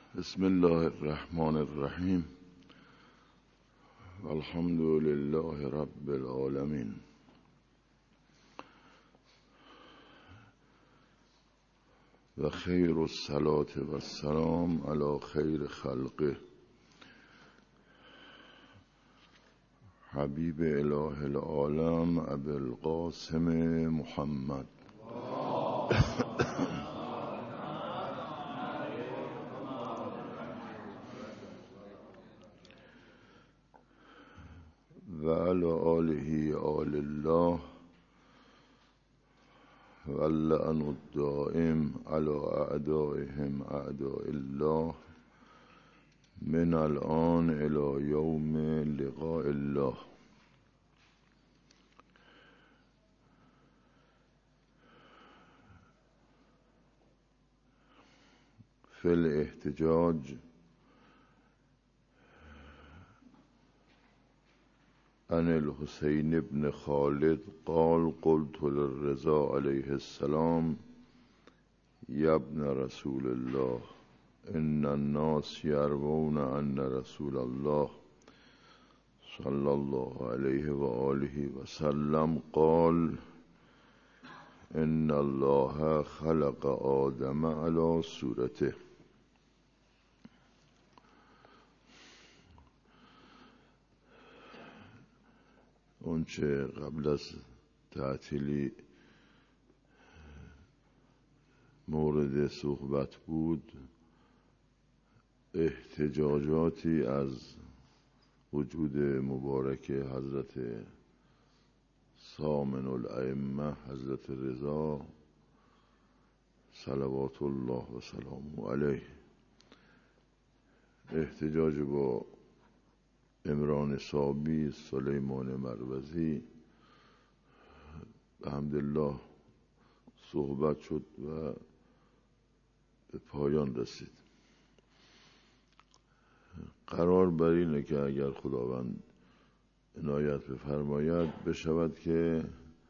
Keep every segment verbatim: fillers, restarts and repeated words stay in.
بسم الله الرحمن الرحیم. الحمد لله رب العالمین. و خیر الصلاة و السلام علی خیر خلقه حبیب اله العالم ابی القاسم محمد. و علی آله آل الله و اللعن الدائم علی اعدائهم اعداء الله من الآن الی یوم لقاء الله. فی الاحتجاج عن الحسین بن خالد قال قلت للرضا علیه السلام یا ابن رسول الله ان الناس یروون ان رسول الله صلی الله علیه و آله و سلم قال ان الله خلق آدم علی صورته. اونچه قبل از تعطیلی مورد صحبت بود احتجاجاتی از وجود مبارک حضرت ثامن الائمه حضرت رضا صلوات الله و سلامه علیه، احتجاج با عمران صابی، سلیمان مروزی، الحمدلله صحبت شد و به پایان رسید. قرار بر اینه که اگر خداوند عنایت بفرماید بشود که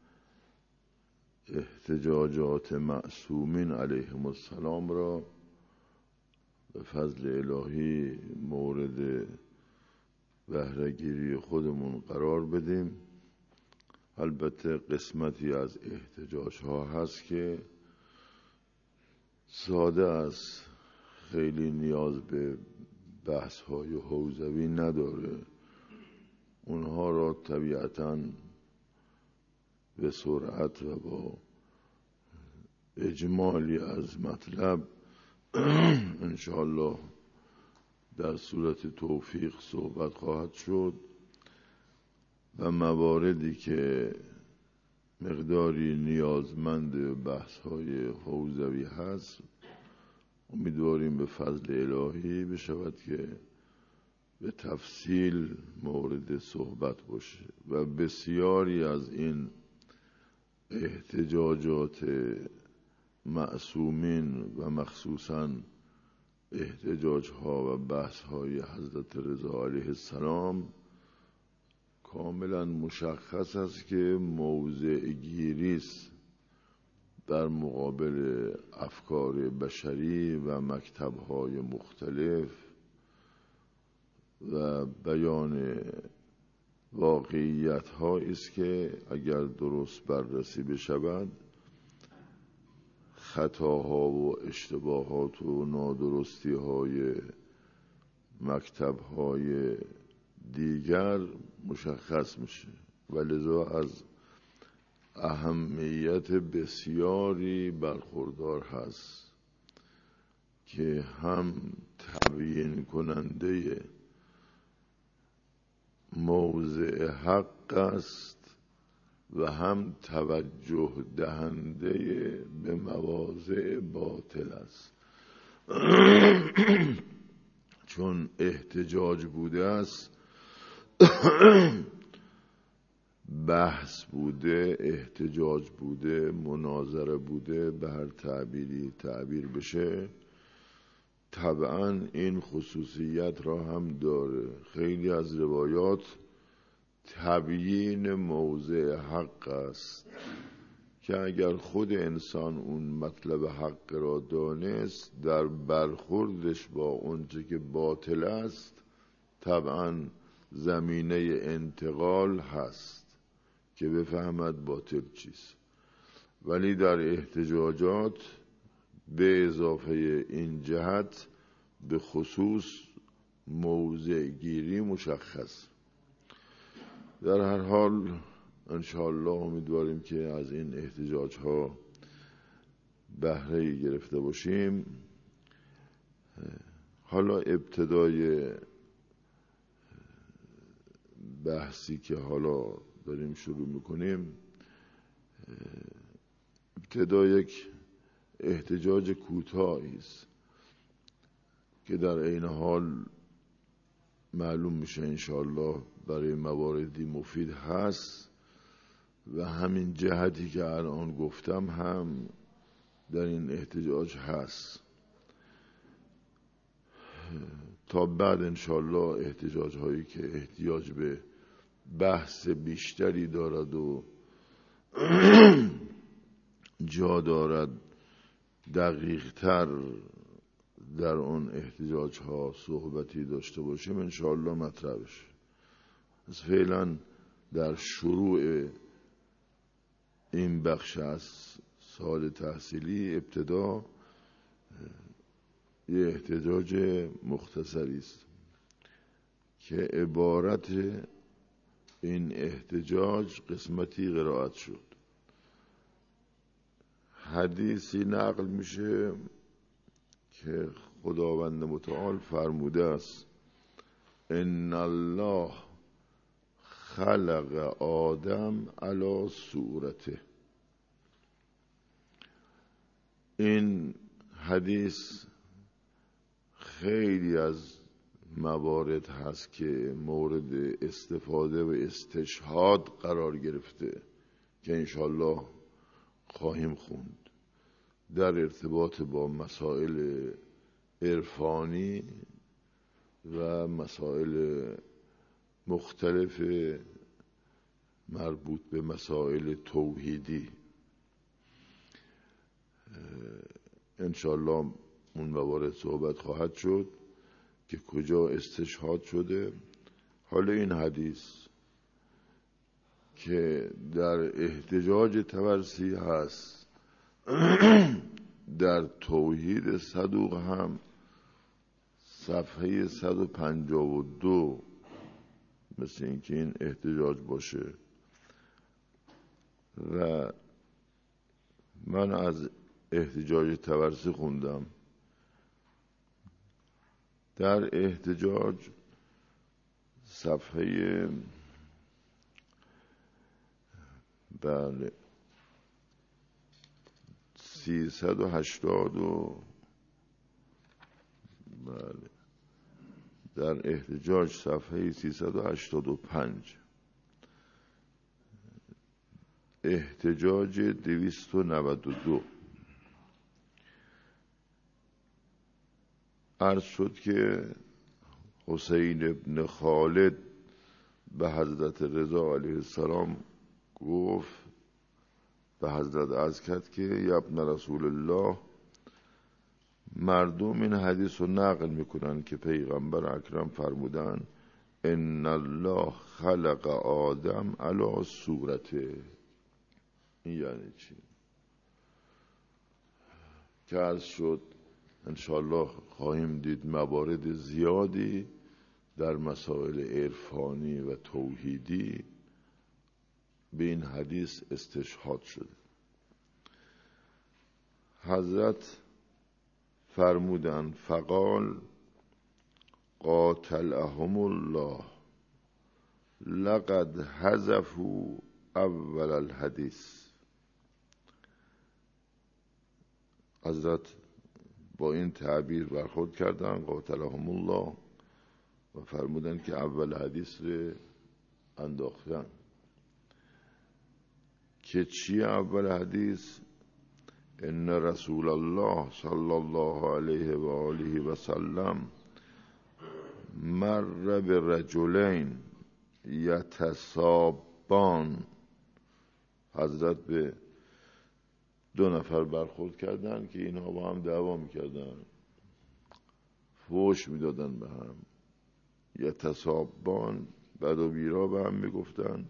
احتجاجات معصومین علیهم السلام را به فضل الهی مورد بهره‌گیری خودمون قرار بدیم. البته قسمتی از احتجاج ها هست که ساده است، خیلی نیاز به بحث های حوزوی نداره، اونها را طبیعتاً به سرعت و با اجمالی از مطلب انشاءالله در صورت توفیق صحبت خواهد شد و مواردی که مقداری نیازمند بحث های حوزوی هست امیدواریم به فضل الهی بشود که به تفصیل مورد صحبت باشه و بسیاری از این احتجاجات معصومین و مخصوصاً احتجاج ها و بحث های حضرت رضا علیه السلام کاملا مشخص است که موضع گیری است در مقابل افکار بشری و مکتب های مختلف و بیان واقعیت هایی است که اگر درست بررسی بشود خطاها و اشتباهات و نادرستی های مکتب های دیگر مشخص میشه و لذا از اهمیت بسیاری برخوردار هست که هم تبیین کننده موضع حق است و هم توجه دهنده به مواضع باطل است. چون احتجاج بوده است، بحث بوده، احتجاج بوده، مناظره بوده، به هر تعبیری تعبیر بشه، طبعا این خصوصیت را هم داره. خیلی از روایات تبیین موضع حق است که اگر خود انسان اون مطلب حق را دانست، در برخوردش با اونچه که باطل است طبعا زمینه انتقال هست که بفهمد باطل چیست. ولی در احتجاجات به اضافه این جهت به خصوص موضع گیری مشخص. در هر حال انشاءالله امیدواریم که از این احتجاج ها بهره گرفته باشیم. حالا ابتدای بحثی که حالا داریم شروع میکنیم، ابتدا یک احتجاج کوتاهی است که در عین حال معلوم میشه انشاءالله برای مواردی مفید هست و همین جهتی که الان گفتم هم در این احتجاج هست. تا بعد انشاءالله احتجاج هایی که احتیاج به بحث بیشتری دارد و جا دارد دقیق تر در اون احتجاج ها صحبتی داشته باشیم انشاءالله مطرح بشه. از فعلا در شروع این بخش از سال تحصیلی ابتدا یه احتجاج مختصری است که عبارت این احتجاج قسمتی قرائت شد. حدیثی نقل میشه که خداوند متعال فرموده است ان الله خلق آدم علی صورته. این حدیث خیلی از موارد هست که مورد استفاده و استشهاد قرار گرفته که انشاءالله خواهیم خوند در ارتباط با مسائل عرفانی و مسائل مختلف مربوط به مسائل توحیدی. انشاءالله اون موارد صحبت خواهد شد که کجا استشهاد شده. حالا این حدیث که در احتجاج طبرسی هست در توحید صدوق هم صفحه صد و پنجاه و دو مثل این که این احتجاج باشه و من از احتجاج طبرسی خوندم. در احتجاج صفحه بله سیصد و هشتاد و بله در احتجاج صفحه سیصد و هشتاد و پنج احتجاج دویست و نود و دو عرض شد که حسین ابن خالد به حضرت رضا علیه السلام گفت، به حضرت عرض کرد که یا ابن رسول الله، مردم این حدیث رو نقل میکنن که پیغمبر اکرم فرمودن ان الله خلق آدم علی صورته. این یعنی چی؟ که عرض شد انشاءالله خواهیم دید موارد زیادی در مسائل عرفانی و توحیدی به این حدیث استشهاد شده. حضرت فرمودند فقال قاتلهم الله لقد حذفوا اول الحدیث. حضرت با این تعبیر برخورد کردن قاتلهم الله و فرمودن که اول حدیث رو انداختن. که چی اول حدیث؟ ان رسول الله صلی الله علیه و آله و سلم مر برجلین یتصابان. حضرت به دو نفر برخورد کردن که اینها با هم دعوا میکردن، فوش میدادن به هم، یتصابان، بد و بیرا به هم میگفتن.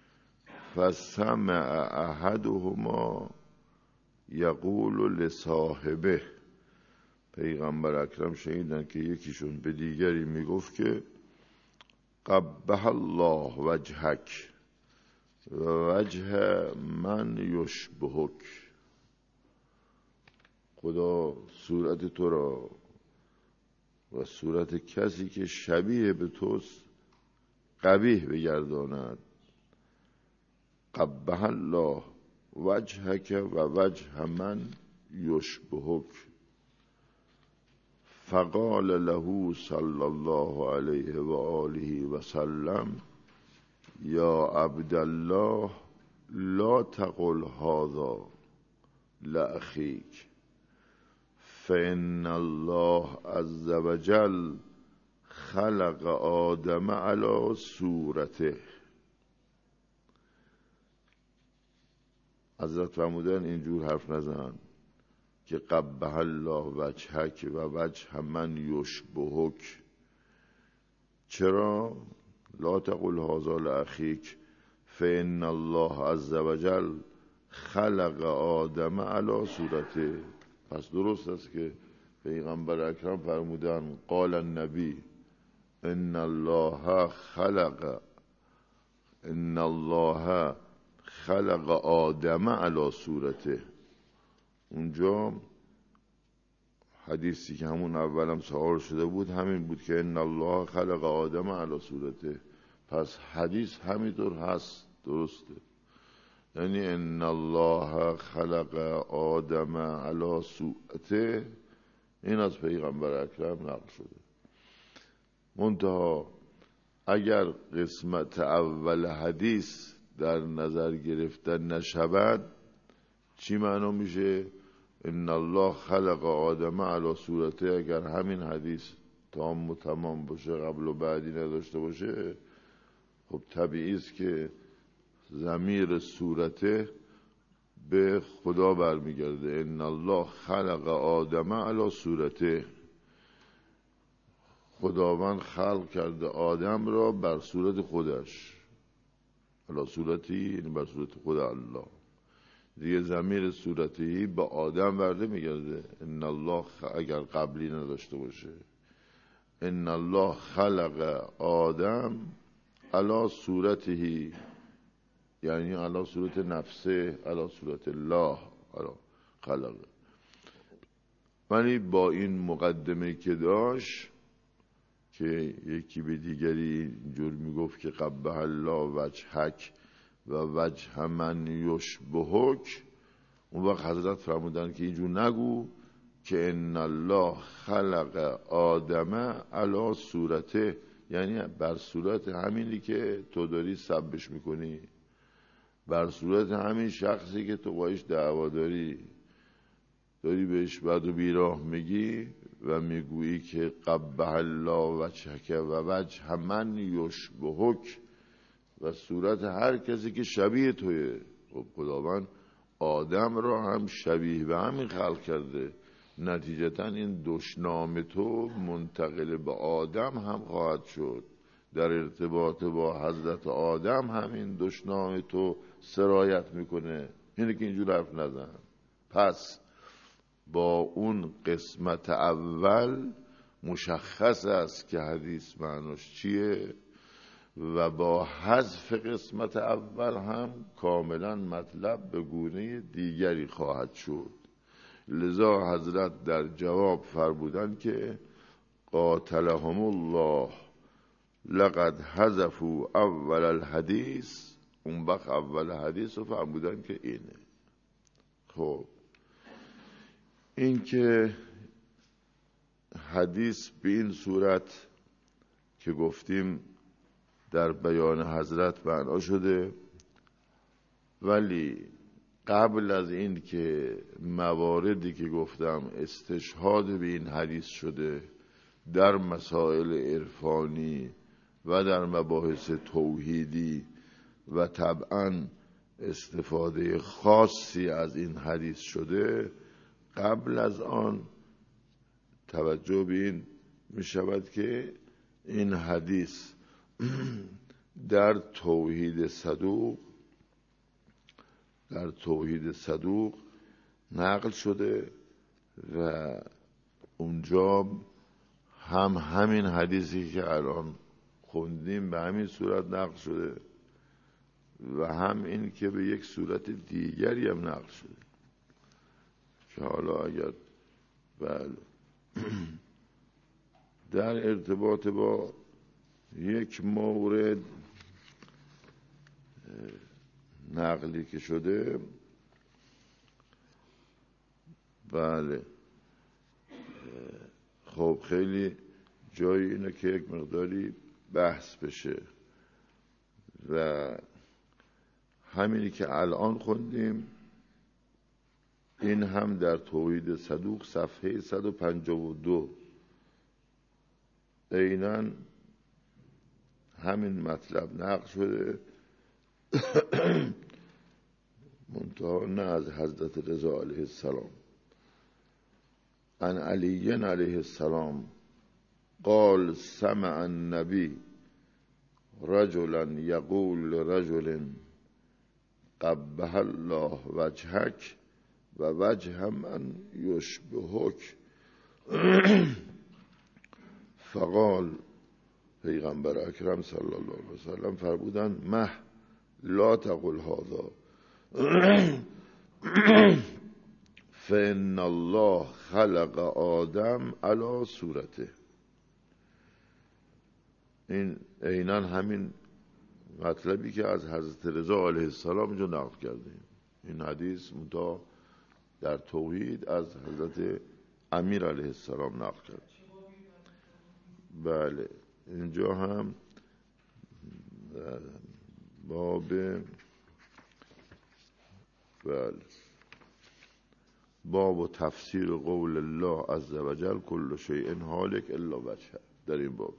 فسمع احدهما یقول لصاحبه، پیغمبر اکرم شنیدن که یکیشون به دیگری میگفت که قبح الله وجهک و وجه من یشبهک، خدا صورت تو را و صورت کسی که شبیه به توست قبیح بگرداند. قبح الله وجهک و وجه من یشبهک. فقال له صلی الله علیه و آله و سلم یا عبدالله لا تقل هذا لأخیک فإن الله عز وجل خلق آدم علی صورته. حضرت فرمودن اینجور حرف نزن که قبح الله وجهک و وجه من یشبهک. چرا؟ لا تقل هذا لأخیک فإن الله عز وجل خلق آدم علی صورته. پس درست است که پیغمبر اکرم فرمودن قال النبی ان الله خلق ان الله خلق آدم علی صورته. اونجا حدیثی که همون اولم سوال شده بود همین بود که ان الله خلق آدم علی صورته. پس حدیث همینطور هست، درسته، یعنی ان الله خلق آدم علی صورته، این از پیغمبر اکرم نقل شده. منتها اگر قسمت اول حدیث در نظر گرفته نشود چی معنا میشه؟ ان الله خلق آدم علی صورته. اگر همین حدیث تام و تمام باشه، قبل و بعدی نداشته باشه، خب طبیعی است که ضمیر صورته به خدا برمیگرده. ان الله خلق آدم علی صورته، خداوند خلق کرده آدم را بر صورت خودش، علی صورتی یعنی بر صورت خود الله. دیگه ضمیر صورتی به آدم ورده میگرده. ان الله خ... اگر قبلی نداشته باشه ان الله خلق آدم علی صورته، یعنی علی صورت نفسه، علی صورت الله علی خلق. ولی با این مقدمه که داشت که یکی به دیگری اینجور میگفت که قبح الله وجهک و وجه من یشبهک، اون وقت حضرت فرمودن که اینجور نگو که ان الله خلق آدم علی صورته، یعنی بر صورت همینی که تو داری سبش میکنی، بر صورت همین شخصی که تو باش دعوا داری داری بهش بد و بیراه میگی و میگویی که قبح الله وجهک و وجه من یشبهک، و صورت هر کسی که شبیه توی. خب خداوند آدم را هم شبیه به همین خلق کرده، نتیجتا این دشنام تو منتقل به آدم هم خواهد شد. در ارتباط با حضرت آدم همین دشنام تو سرایت میکنه. اینه که اینجور حرف نزن. پس با اون قسمت اول مشخص است که حدیث معناش چیه و با حذف قسمت اول هم کاملا مطلب به گونه دیگری خواهد شد. لذا حضرت در جواب فرمودند که قاتلهم الله لقد حذفوا اول الحدیث. اون وقت اول حدیث رو فرمودن که اینه. خب این که حدیث به این صورت که گفتیم در بیان حضرت معنا شده، ولی قبل از این که مواردی که گفتم استشهاد به این حدیث شده در مسائل عرفانی و در مباحث توحیدی و طبعا استفاده خاصی از این حدیث شده، قبل از آن توجه به این می شود که این حدیث در توحید صدوق در توحید صدوق نقل شده و اونجا هم همین حدیثی که الان خوندیم به همین صورت نقل شده و هم این که به یک صورت دیگری هم نقل شده که حالا اگر بله در ارتباط با یک مورد نقلی که شده، بله خب خیلی جایی اینه که یک مقداری بحث بشه و همینی که الان خوندیم این هم در توحید صدوق صفحه صد و پنجاه و دو عیناً همین مطلب نقل شده منتها نه از حضرت رضا علیه السلام. عن علی علیه السلام قال سمع النبی رجلا یقول لرجل قبح الله وجهک و وجه من یشبهک فقال، پیغمبر اکرم صلی الله علیه وسلم فرمودند مه لا تقل هذا فإن الله خلق آدم علی صورته. این عیناً همین مطلبی که از حضرت رضا علیه السلام اینجا نقل کردیم. این حدیث منتها در توحید از حضرت امیر علیه السلام نقل کرد. بله اینجا هم باب بله باب و تفسیر قول الله عز وجل کل شیء هالک الا وجهه. در این باب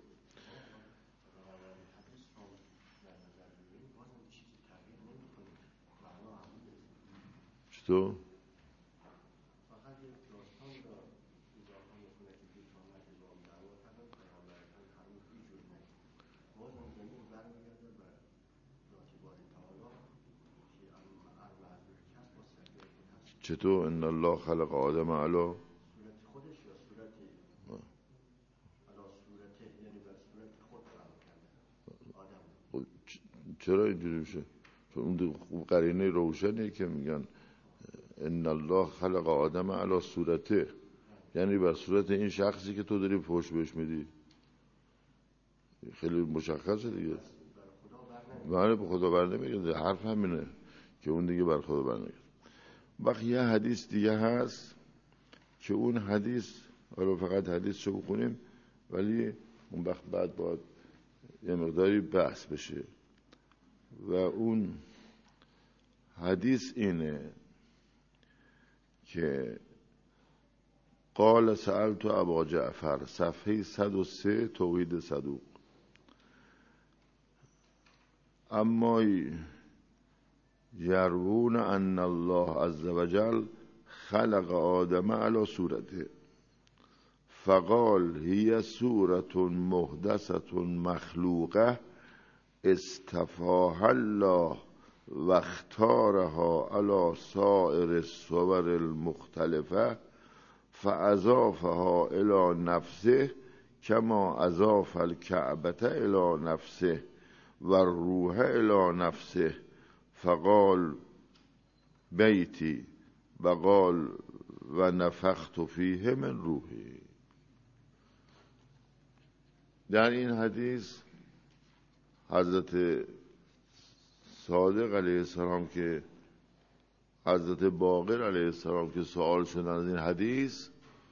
چطور؟ چطور ان الله خلق آدم علی چرا اینجوری میشه؟ چون اون قرینه روشنه که میگن ان الله خلق آدم علی صورته، یعنی بر صورت این شخصی که تو داری فحش بهش میدی. خیلی مشخصه دیگه. بله به خدا بر نمیگرده، حرف همینه که اون دیگه بر خدا بر نمیگرده. وقت یه حدیث دیگه هست که اون حدیث حالا فقط حدیث شو بخونیم ولی اون وقت بعد باید یه مقداری بحث بشه و اون حدیث اینه که قال سألت ابا جعفر صفحه صد و سه توحید صدوق اما یروون ان الله عز وجل خلق آدم علی صورته فقال هي صورة محدثة مخلوقه استفاها الله و اختارها علی سائر الصور المختلفه فاضافها الى نفسه کما اضاف الکعبة الى نفسه و الروح الى نفسه فقال بیتی و قال و نفخت فیه من روحی. در این حدیث حضرت صادق علیه السلام که حضرت باقر علیه السلام که سوال شدن از این حدیث،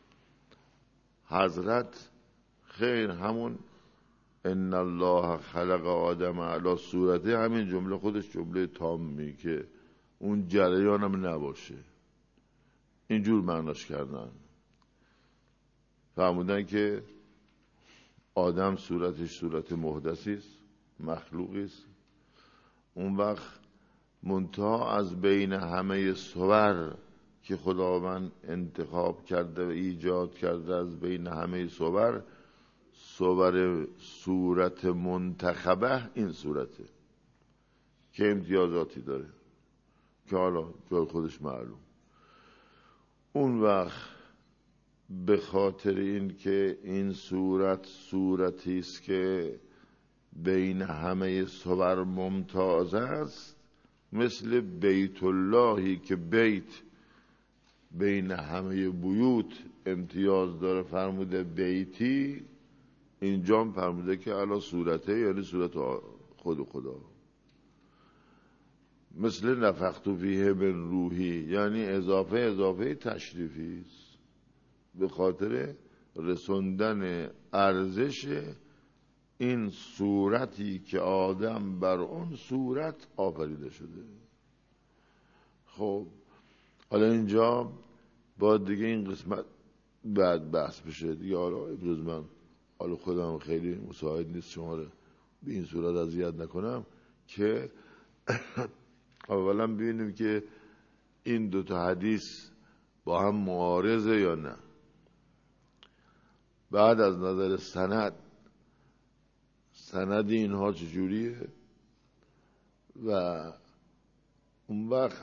حضرت خیر همون ان الله خلق آدم علی صورته همین جمله خودش جمله تامی که اون جریان هم نباشه اینجور معناش کردن. فهموندن که آدم صورتش صورت محدثی است، مخلوقی است. اون وقت منتها از بین همه صور که خداوند انتخاب کرده و ایجاد کرده، از بین همه صور، صور صورت منتخبه این صورته که امتیازاتی داره که حالا جای خودش معلوم. اون وقت به خاطر این که این صورت صورتی است که بین همه صور ممتاز است، مثل بیت اللهی که بیت بین همه بیوت امتیاز داره فرموده بیتی، اینجا هم فرموده که علا صورته یعنی صورت خود خدا. مثل نفخت فیه من روحی یعنی اضافه اضافه تشریفی است به خاطر رسوندن ارزش این صورتی که آدم بر اون صورت آفریده شده. خب حالا اینجا باید دیگه این قسمت بعد بحث بشه دیگه. حالا امروز من حالا خودم خیلی مساعد نیست شما رو به این صورت اذیت نکنم که اولا ببینیم که این دوتا حدیث با هم معارضه یا نه. بعد از نظر سند، سند اینها چجوریه و اون وقت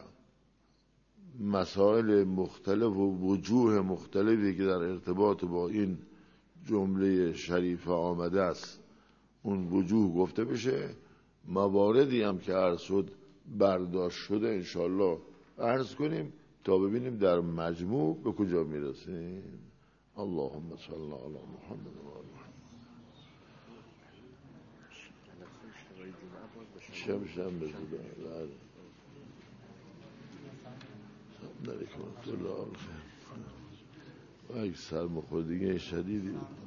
مسائل مختلف و وجوه مختلفی که در ارتباط با این جمله شریفه آمده است اون وجوه گفته بشه. مواردی هم که عرض شد برداشت شده انشالله عرض کنیم تا ببینیم در مجموع به کجا میرسیم. اللهم صل علی محمد و آل محمد. شب شب بزده علیکم الله و یک سرماخوردگی شدیدی